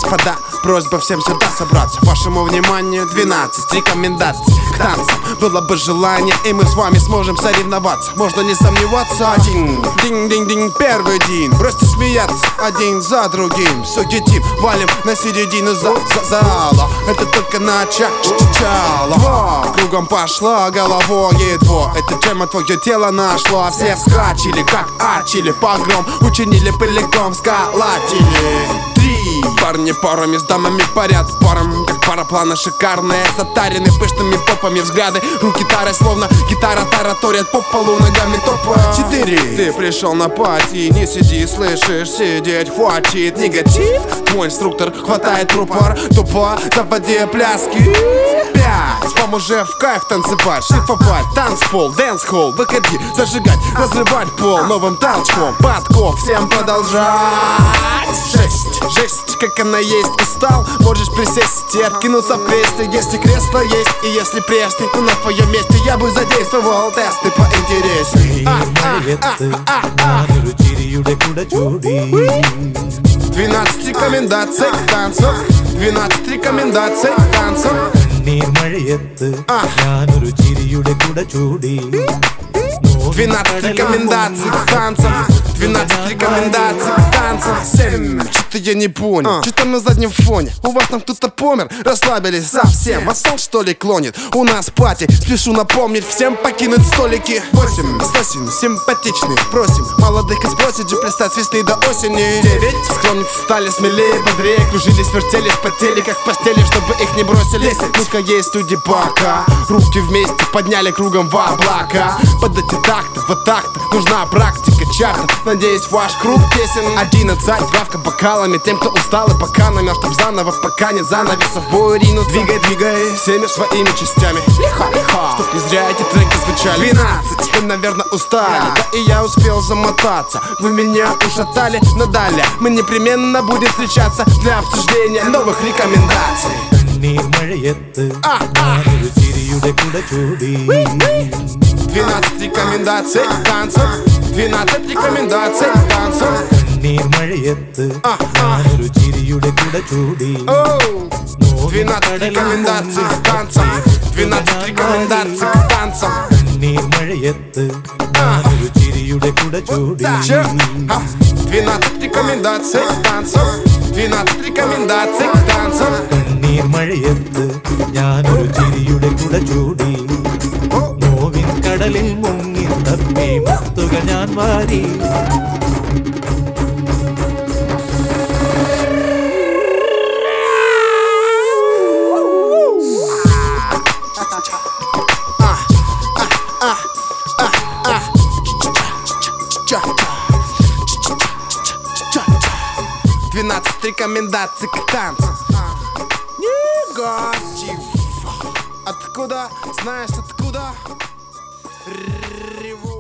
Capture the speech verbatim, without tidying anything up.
господа, просьба всем сюда собраться. Вашему вниманию двенадцать рекомендаций к танцам. Было бы желание, и мы с вами сможем соревноваться. Можно не сомневаться. Один, динь-динь-динь, первый день. Бросьте смеяться один за другим. Все едим, валим на середину за, за, зала. Это только начало. Два, кругом пошла головой едва. Это чем твое тело нашло. А все вскачили, как ачили. Погром учинили пыликом, сколотили. Три, парни парами с дамами парят паром, как парапланы шикарные, затарены пышными попами взгляды. Руки тары, словно гитара тараторят по полу ногами топа. Четыре, ты пришел на пати, не сиди, слышишь, сидеть хватит. Негатив, твой инструктор хватает рупор, тупо заводи пляски. Пять, вам уже в кайф танцевать, шлифовать, танцпол, дэнс-холл. Выходи, зажигать, разрывать пол новым толчком. Подков, всем продолжать. Шесть, жесть, как она есть, устал, можешь присесть и откинуться в кресле. Если кресло есть и если пресный, то на твоем месте я бы задействовал тесты поинтересней. Двенадцать рекомендаций к танцу. Двенадцать рекомендаций к танцу. Двенадцать рекомендаций к танцам. Двенадцать рекомендаций к танцам. Семь. Что-то я не понял, что-то на заднем фоне. У вас там кто-то помер, расслабились совсем. Вас сон что ли клонит? У нас пати, спешу напомнить всем покинуть столики. Восемь. С осени симпатичных просим молодых из просиджи плясать с весны до осени. Девять. Склонницы стали смелее, бодрее, кружились, вертелись, потели как в постели, чтобы их не бросили. Десять. Ну-ка есть люди пока, руки вместе подняли кругом в облака. Под эти такты, вот так-то нужна практика чарта. Надеюсь, ваш круг песен. Одиннадцать, травка бокалами тем, кто устал и пока намел, чтоб заново, пока нет занавесов в бой ринуться. Двигай, двигай всеми своими частями, лихо, лихо, чтоб не зря эти треки звучали. Двенадцать, вы, наверное, устали, да и я успел замотаться. Вы меня ушатали, но далее мы непременно будем встречаться для обсуждения новых рекомендаций. Двенадцать рекомендаций к танцу. Двенадцать рекомендаций к танцу. Двенадцать рекомендаций к танцам. Двенадцать рекомендаций к танцам. Двенадцать рекомендаций к танцам. Двенадцать рекомендаций к танцам. കടലിൽ മുങ്ങി തപ്പി മുത്തുകൾ ഞാൻ വാരി. Двенадцать рекомендаций к танцам. Негатив. Откуда? Знаешь откуда? Реву.